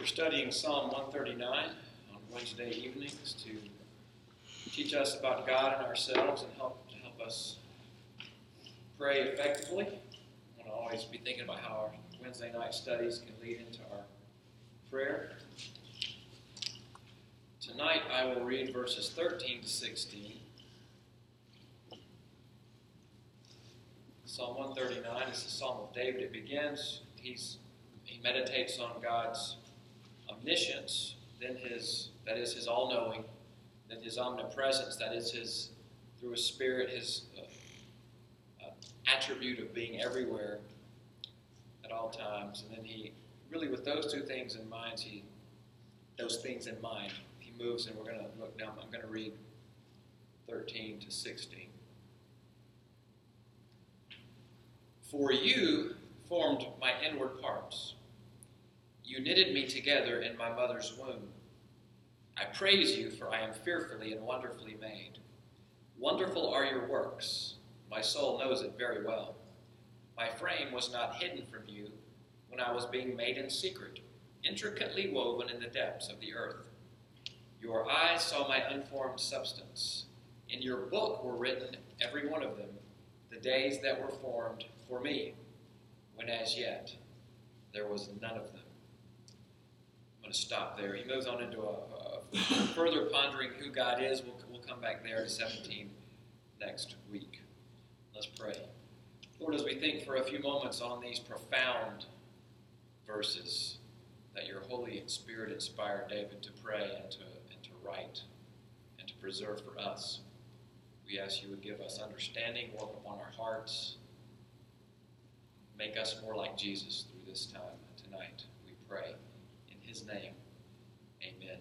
We're studying Psalm 139 on Wednesday evenings to teach us about God and ourselves and help us pray effectively. I want to always be thinking about how our Wednesday night studies can lead into our prayer. Tonight I will read verses 13 to 16. Psalm 139 is the Psalm of David. It begins, he meditates on God's omniscience, then that is his all-knowing, then his omnipresence, that is his, through his spirit, his attribute of being everywhere at all times. And then he, really with those two things in mind, he moves, and we're going to look down. I'm going to read 13 to 16. For you formed my inward parts. You knitted me together in my mother's womb. I praise you, for I am fearfully and wonderfully made. Wonderful are your works. My soul knows it very well. My frame was not hidden from you when I was being made in secret, intricately woven in the depths of the earth. Your eyes saw my unformed substance. In your book were written, every one of them, the days that were formed for me, when as yet there was none of them. I'm going to stop there. He moves on into a further pondering who God is. We'll come back there to 17 next week. Let's pray. Lord, as we think for a few moments on these profound verses that your Holy Spirit inspired David to pray and to write and to preserve for us, we ask you would give us understanding, work upon our hearts, make us more like Jesus through this time tonight. We pray in his name. Amen.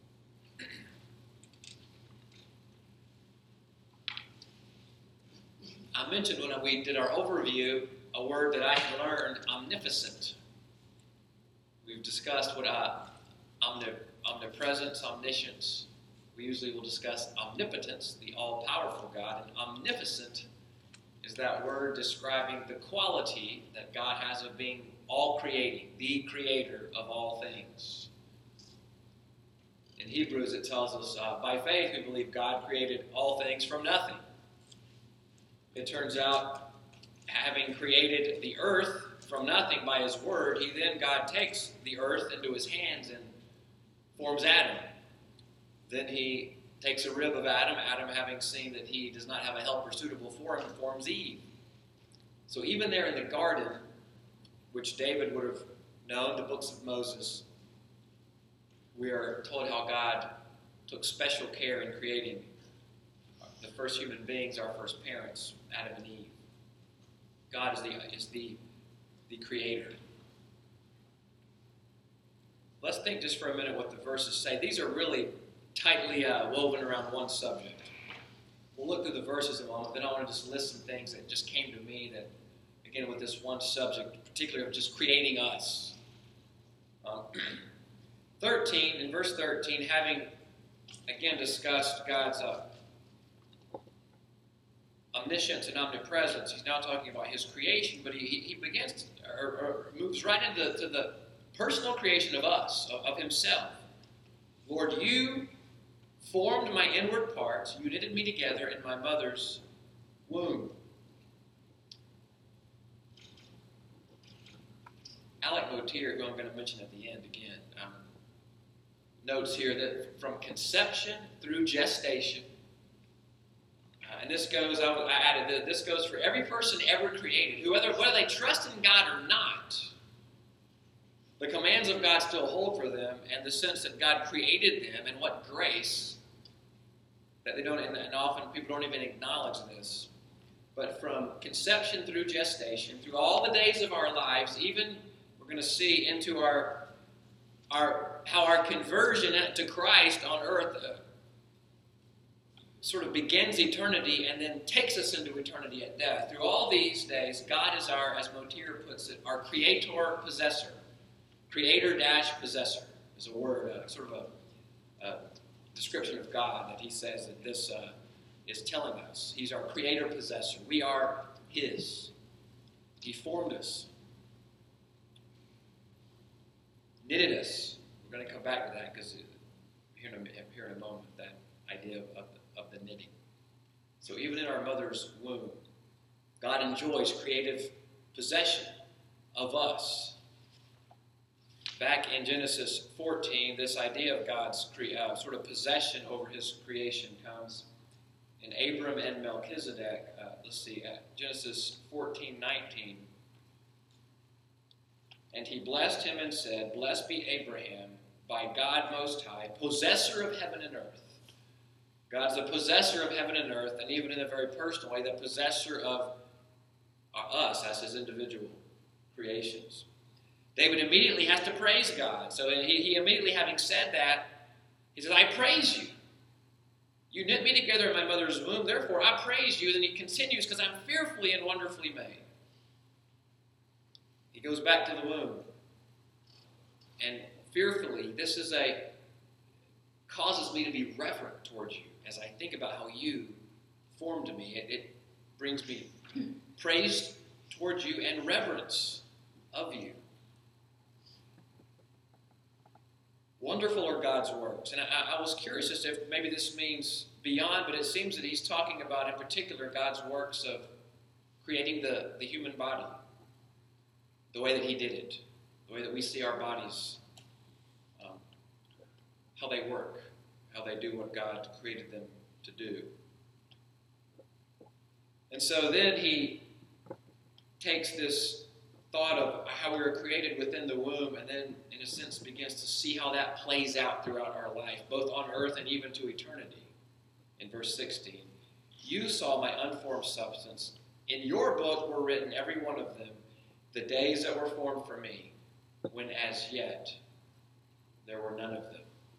I mentioned when we did our overview a word that I had learned, omnificent. We've discussed what omnipresence, omniscience. We usually will discuss omnipotence, the all-powerful God, and omnificent is that word describing the quality that God has of being all-creating, the creator of all things. In Hebrews it tells us, by faith we believe God created all things from nothing. It turns out, having created the earth from nothing by his word, God takes the earth into his hands and forms Adam. Then he takes a rib of Adam. Adam, having seen that he does not have a helper suitable for him, forms Eve. So even there in the garden, which David would have known, the books of Moses, we are told how God took special care in creating the first human beings, our first parents, Adam and Eve. God is the creator. Let's think just for a minute what the verses say. These are really tightly woven around one subject. We'll look through the verses in a moment, then I want to just list some things that just came to me that, again, with this one subject, particularly of just creating us. 13, in verse 13, having, again, discussed God's omniscience and omnipresence, he's now talking about his creation, but he begins or moves right into the personal creation of us, of himself. Lord, you formed my inward parts. You knitted me together in my mother's womb. Alec Motyer, who I'm going to mention at the end again, notes here that from conception through gestation, and this goes, I added that this goes for every person ever created, whether they trust in God or not. The commands of God still hold for them, and the sense that God created them, and what grace, that they don't, and often people don't even acknowledge this. But from conception through gestation, through all the days of our lives, even we're going to see into how our conversion to Christ on earth sort of begins eternity and then takes us into eternity at death. Through all these days, God is our, as Motyer puts it, our creator possessor. Creator-possessor is a word, sort of a description of God that he says that this is telling us. He's our creator-possessor. We are his. He formed us, knitted us, come back to that because here in a moment, that idea of the knitting. So even in our mother's womb, God enjoys creative possession of us. Back in Genesis 14, this idea of God's sort of possession over his creation comes in Abram and Melchizedek. Genesis 14:19. And he blessed him and said, Blessed be Abraham by God Most High, possessor of heaven and earth. God's the possessor of heaven and earth, and even in a very personal way, the possessor of us as his individual creations. David immediately has to praise God. So he immediately, having said that, he says, I praise you. You knit me together in my mother's womb, therefore I praise you. Then he continues, because I'm fearfully and wonderfully made. He goes back to the womb. And fearfully, this causes me to be reverent towards you as I think about how you formed me. It brings me praise towards you and reverence of you. Wonderful are God's works. And I was curious as to if maybe this means beyond, but it seems that he's talking about in particular God's works of creating the human body, the way that he did it, the way that we see our bodies, how they work, how they do what God created them to do. And so then he takes this thought of how we were created within the womb and then, in a sense, begins to see how that plays out throughout our life, both on earth and even to eternity. In verse 16, you saw my unformed substance. In your book were written, every one of them, the days that were formed for me, when as yet there were none of them.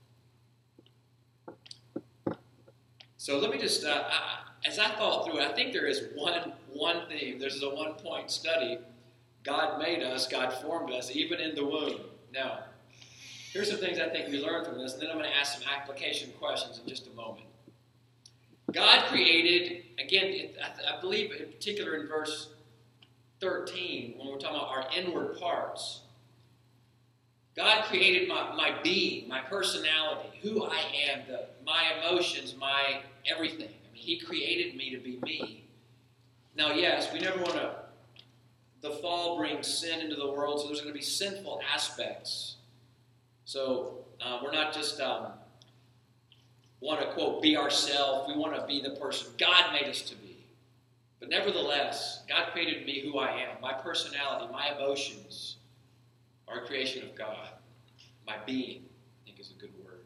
So let me just, as I thought through it, I think there is one theme. There's a one-point study. God made us, God formed us, even in the womb. Now, here's some things I think we learned from this, and then I'm going to ask some application questions in just a moment. God created, again, I believe in particular in verse 13, when we're talking about our inward parts, God created my being, my personality, who I am, my emotions, my everything. I mean, he created me to be me. Now, yes, we never want to. The fall brings sin into the world, so there's going to be sinful aspects. So we're not just want to, quote, be ourselves. We want to be the person God made us to be. But nevertheless, God created me who I am. My personality, my emotions are a creation of God. My being, I think, is a good word.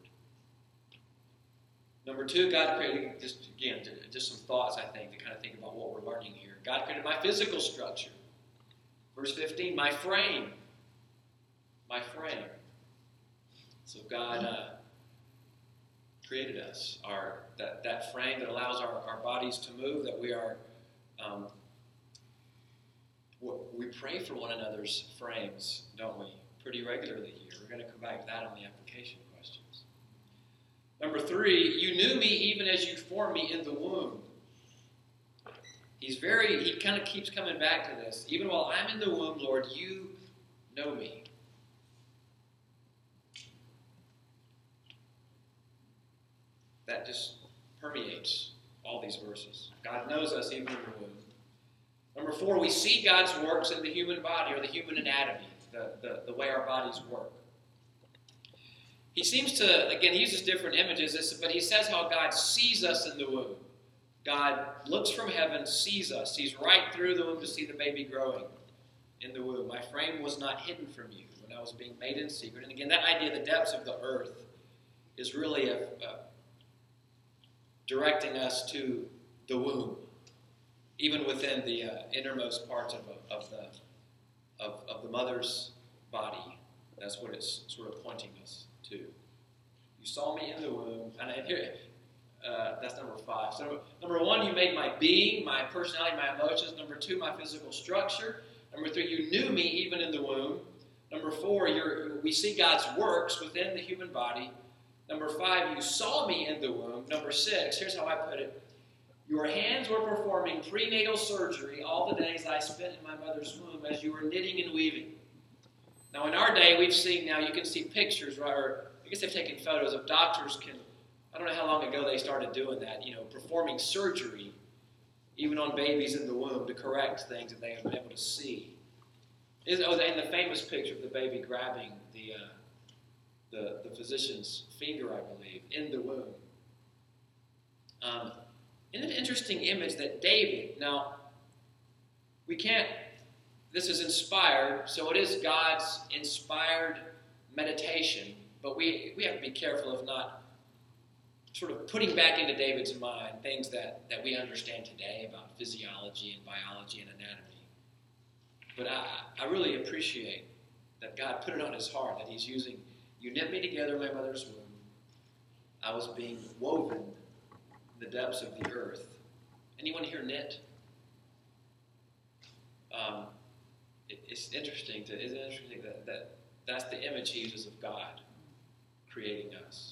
Number two, God created, just some thoughts, I think, to kind of think about what we're learning here. God created my physical structure. Verse 15, my frame. My frame. So God created us. That frame that allows our bodies to move, that we are, we pray for one another's frames, don't we? Pretty regularly here. We're going to come back to that on the application questions. Number three, you knew me even as you formed me in the womb. He kind of keeps coming back to this. Even while I'm in the womb, Lord, you know me. That just permeates all these verses. God knows us even in the womb. Number four, we see God's works in the human body or the human anatomy, the way our bodies work. He seems to, again, he uses different images, but he says how God sees us in the womb. God looks from heaven, sees us, sees right through the womb to see the baby growing in the womb. My frame was not hidden from you when I was being made in secret. And again, that idea of the depths of the earth is really directing us to the womb, even within the innermost parts of the mother's body. That's what it's sort of pointing us to. You saw me in the womb, and here. That's number five. So number one, you made my being, my personality, my emotions. Number two, my physical structure. Number three, you knew me even in the womb. Number four, we see God's works within the human body. Number five, you saw me in the womb. Number six, here's how I put it. Your hands were performing prenatal surgery all the days I spent in my mother's womb as you were knitting and weaving. Now, in our day, we've seen now, you can see pictures, right, or I guess they've taken photos of doctors I don't know how long ago they started doing that, performing surgery even on babies in the womb to correct things that they have been able to see. And the famous picture of the baby grabbing the physician's finger, I believe, in the womb. Isn't it an interesting image that David, now, this is inspired, so it is God's inspired meditation, but we have to be careful of not sort of putting back into David's mind things that we understand today about physiology and biology and anatomy. But I really appreciate that God put it on his heart, that he's using, you knit me together in my mother's womb. I was being woven in the depths of the earth. Anyone here knit? It's interesting that that's the image he uses of God creating us.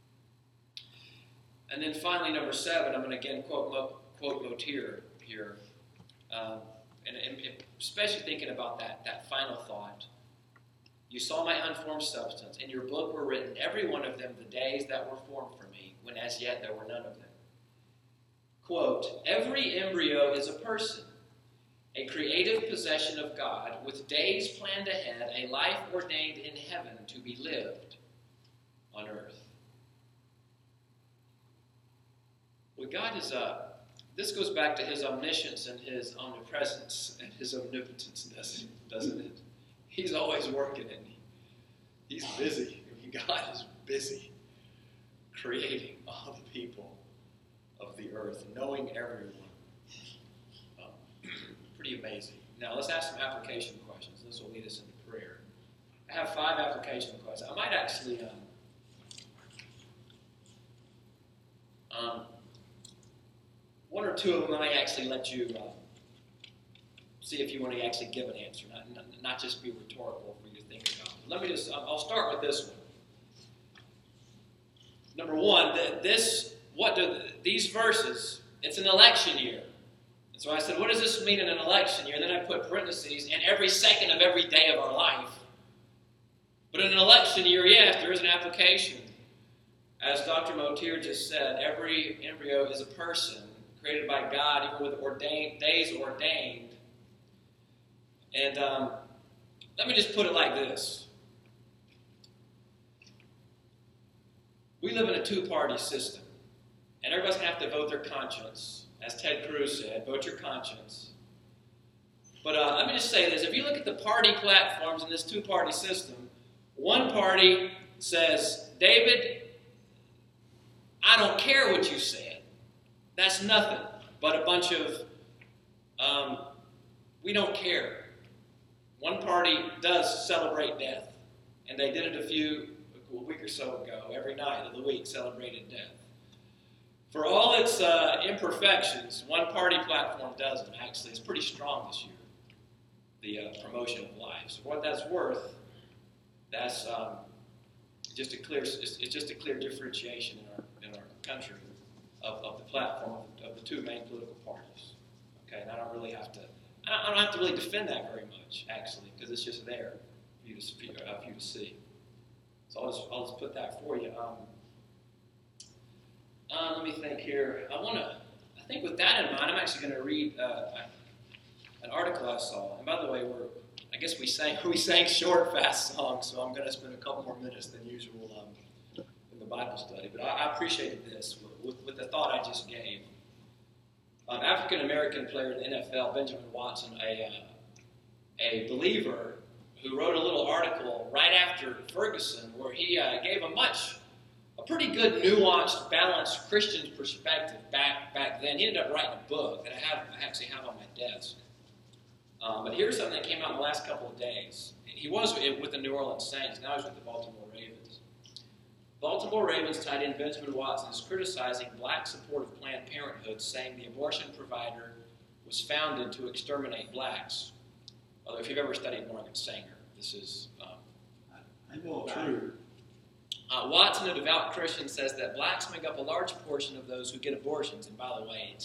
And then finally, number 7, I'm going to again quote Motir here, and especially thinking about that final thought. You saw my unformed substance. In your book were written, every one of them, the days that were formed for me, when as yet there were none of them. Quote, every embryo is a person, a creative possession of God, with days planned ahead, a life ordained in heaven to be lived on earth. Well, God is this goes back to his omniscience and his omnipresence and his omnipotence, doesn't it? He's always working, and he's busy. God is busy creating all the people of the earth, knowing everyone. Pretty amazing. Now, let's ask some application questions. This will lead us into prayer. I have 5 application questions. I might actually one or two of them I may actually let you see if you want to actually give an answer, not just be rhetorical for you to think about. I'll start with this one. Number 1, these verses, it's an election year. And so I said, what does this mean in an election year? And then I put parentheses, and every second of every day of our life. But in an election year, yes, there is an application. As Dr. Motir just said, every embryo is a person created by God, even with days ordained. And let me just put it like this. We live in a 2-party system, and everybody's going to have to vote their conscience. As Ted Cruz said, vote your conscience. But let me just say this. If you look at the party platforms in this 2-party system, one party says, David, I don't care what you said. That's nothing but a bunch of, we don't care. One party does celebrate death, and they did it a week or so ago. Every night of the week celebrated death. For all its imperfections, one party platform doesn't. Actually, it's pretty strong this year, the promotion of life. So for what that's worth, that's just a clear differentiation in our country of the platform of the 2 main political parties. Okay, and I don't have to really defend that very much, actually, because it's just there for you to see. So I'll just put that for you. Let me think here. I think with that in mind, I'm actually going to read an article I saw. And by the way, we sang short, fast songs, so I'm going to spend a couple more minutes than usual in the Bible study. But I appreciated this with the thought I just gave. African-American player in the NFL, Benjamin Watson, a believer who wrote a little article right after Ferguson where he gave a pretty good, nuanced, balanced Christian perspective back then. He ended up writing a book that I actually have on my desk. But here's something that came out in the last couple of days. He was with the New Orleans Saints. Now he's with the Baltimore Ravens. Baltimore Ravens tight end Benjamin Watson is criticizing black support of Planned Parenthood, saying the abortion provider was founded to exterminate blacks. Although if you've ever studied Morgan Sanger, this is I know true. Watson, a devout Christian, says that blacks make up a large portion of those who get abortions. And by the way,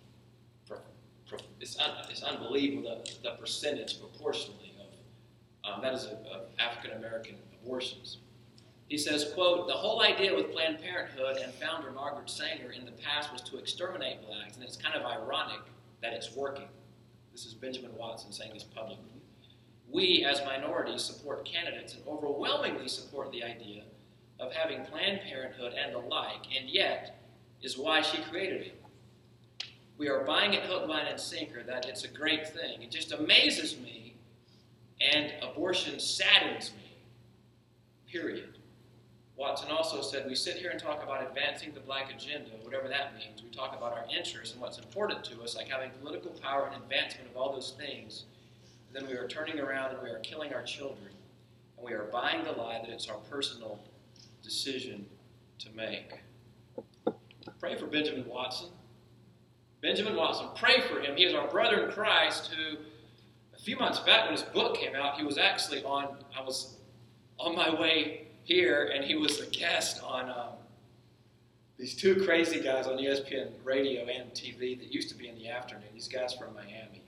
it's unbelievable the percentage proportionally of that is of African American abortions. He says, quote, "The whole idea with Planned Parenthood and founder Margaret Sanger in the past was to exterminate blacks, and it's kind of ironic that it's working." This is Benjamin Watson saying this publicly. "We, as minorities, support candidates and overwhelmingly support the idea of having Planned Parenthood and the like, and yet is why she created it. We are buying it hook, line, and sinker that it's a great thing. It just amazes me, and abortion saddens me, period." Watson also said, "We sit here and talk about advancing the black agenda, whatever that means. We talk about our interests and what's important to us, like having political power and advancement of all those things. And then we are turning around and we are killing our children. And we are buying the lie that it's our personal decision to make." Pray for Benjamin Watson. Benjamin Watson, pray for him. He is our brother in Christ who, a few months back when his book came out, I was on my way here, and he was a guest on these two crazy guys on ESPN radio and TV that used to be in the afternoon. These guys from Miami,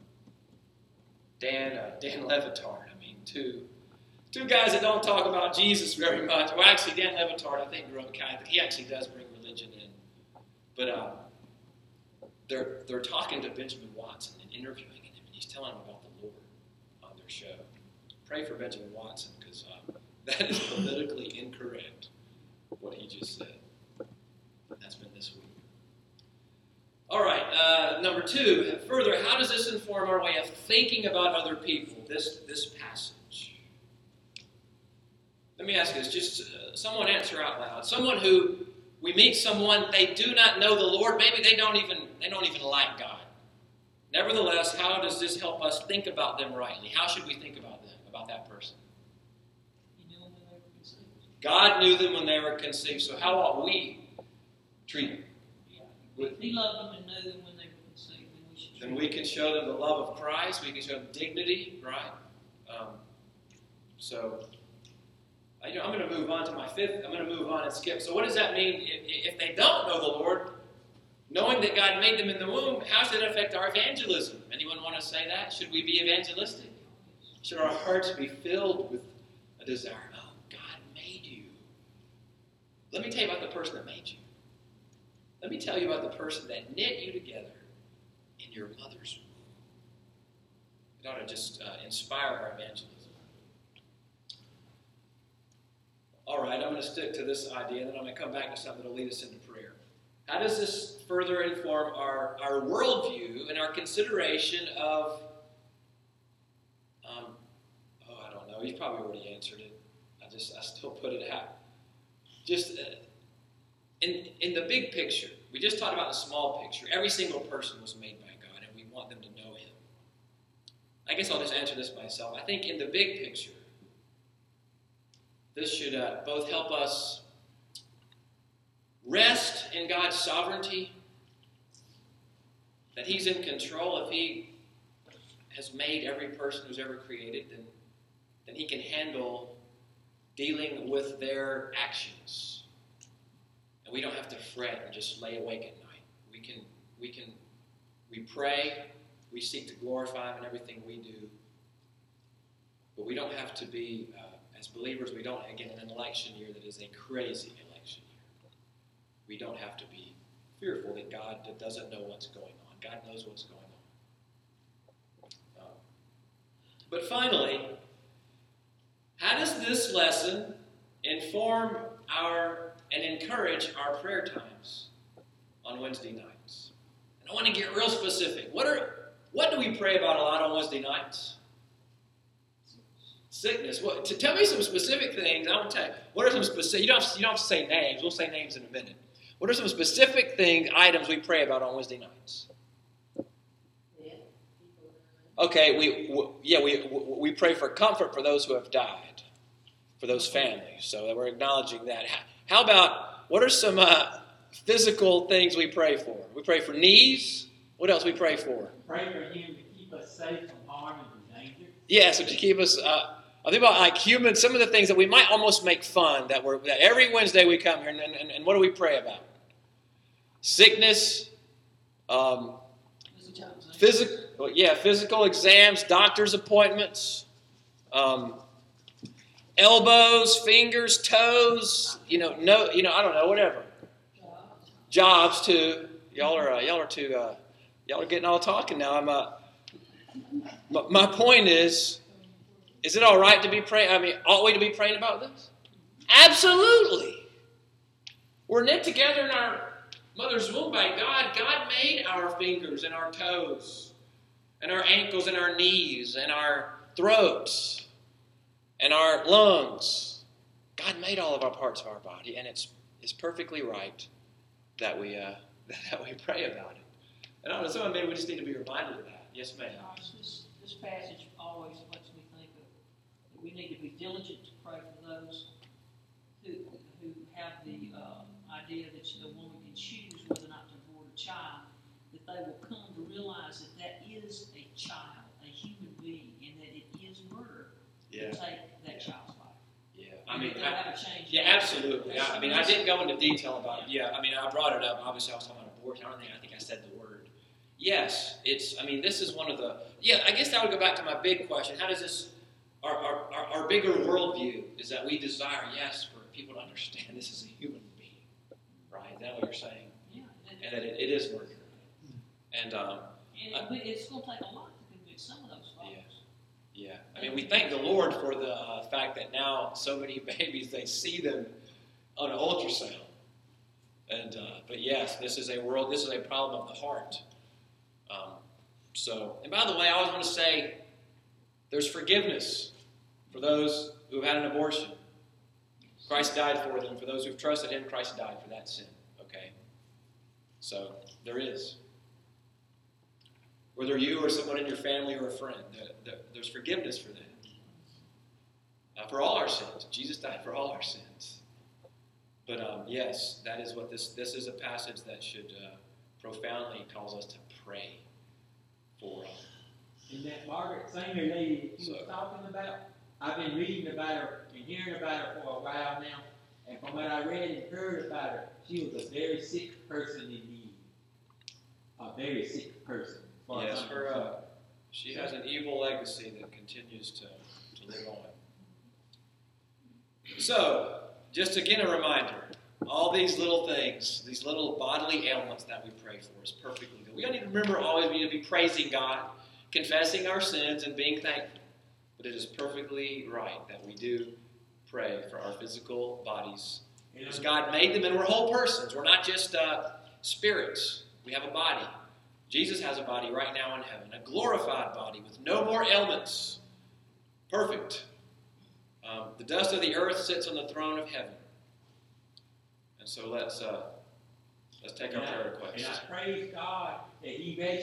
Dan Le Batard. I mean, two guys that don't talk about Jesus very much. Well, actually, Dan Le Batard, I think, grew up Catholic. He actually does bring religion in, but they're talking to Benjamin Watson and interviewing him, and he's telling him about the Lord on their show. Pray for Benjamin Watson, because that is politically incorrect, what he just said. That's been this week. All right, number two. Further, how does this inform our way of thinking about other people, this passage? Let me ask you this. Just someone answer out loud. Someone who, we meet someone, they do not know the Lord. Maybe they don't even like God. Nevertheless, how does this help us think about them rightly? How should we think about them, about that person? God knew them when they were conceived, so how ought we treat them? Yeah. If He loved them and knew them when they were conceived, then we can show them the love of Christ. We can show them dignity, right? I'm going to move on to my fifth. I'm going to move on and skip. So what does that mean if they don't know the Lord? Knowing that God made them in the womb, how should it affect our evangelism? Anyone want to say that? Should we be evangelistic? Should our hearts be filled with a desire? Oh, God made you. Let me tell you about the person that made you. Let me tell you about the person that knit you together in your mother's womb. It ought to just inspire our evangelism. All right, I'm going to stick to this idea, and then I'm going to come back to something that will lead us into prayer. How does this further inform our worldview and our consideration of, I don't know, you've probably already answered it. I still put it out. Just in the big picture, we just talked about the small picture. Every single person was made by God, and we want them to know Him. I guess I'll just answer this myself. I think in the big picture, this should both help us rest in God's sovereignty, that He's in control. If He has made every person who's ever created, then He can handle dealing with their actions. And we don't have to fret and just lay awake at night. We pray, we seek to glorify Him in everything we do. But we don't have to be, as believers, we don't, again, in an election year that is a crazy election year, we don't have to be fearful that God doesn't know what's going on. God knows what's going on. But finally, how does this lesson inform and encourage our prayer times on Wednesday nights? And I want to get real specific. What do we pray about a lot on Wednesday nights? Sickness. Tell me some specific things. I want to tell you. What are some specific? You don't have to say names. We'll say names in a minute. What are some specific items we pray about on Wednesday nights? Okay, we pray for comfort for those who have died, for those families. So we're acknowledging that. How about, what are some physical things we pray for? We pray for knees. What else we pray for? Pray for Him to keep us safe from harm and danger. Yeah, so to keep us. I think about like human. Some of the things that we might almost make fun that every Wednesday we come here and what do we pray about? Sickness. Physical exams, doctor's appointments. elbows, fingers, toes, I don't know, whatever. Jobs too. Y'all are getting all talking now. My point is it all right to be praying? I mean, ought we to be praying about this? Absolutely. We're knit together in our mother's womb by God. God made our fingers and our toes and our ankles and our knees and our throats and our lungs. God made all of our parts of our body, and it's perfectly right that we pray about it. And I don't know, some maybe we just need to be reminded of that. Yes, ma'am. This passage always makes me think of that we need to be diligent to pray for those who have the idea that the woman can choose whether or not to abort a child, that they will come to realize that is a child, a human being, and that it is murder to take that child's life. Yeah, absolutely. I didn't go into detail about it. Yeah, I brought it up. Obviously, I was talking about abortion. I think I said the word. Yes, this is one of the. Yeah, I guess that would go back to my big question. How does this? Our bigger worldview is that we desire, yes, for people to understand this is a human being, right? Is that what you're saying? Yeah. And that it is murder. And it's going to take a lot to convince some of those folks. Yeah. We thank the Lord for the fact that now so many babies, they see them on an ultrasound. And but yes, this is a problem of the heart. And by the way, I always want to say, there's forgiveness for those who have had an abortion. Christ died for them. For those who've trusted Him, Christ died for that sin. Okay? So, there is. Whether you or someone in your family or a friend, there's forgiveness for that. For all our sins. Jesus died for all our sins. But yes, that is what this is a passage that should profoundly cause us to pray for. And that Margaret Sanger lady that you was talking about, I've been reading about her and hearing about her for a while now. And from what I read and heard about her, she was a very sick person indeed. A very sick person. Yes, she has an evil legacy that continues to live on. So, just again a reminder, all these little things, these little bodily ailments that we pray for is perfectly good. We don't need to remember always we need to be praising God, confessing our sins, and being thankful. But it is perfectly right that we do pray for our physical bodies. Because God made them and we're whole persons. We're not just spirits. We have a body. Jesus has a body right now in heaven, a glorified body with no more ailments. Perfect. The dust of the earth sits on the throne of heaven. And so let's take our prayer request. And I praise God that He makes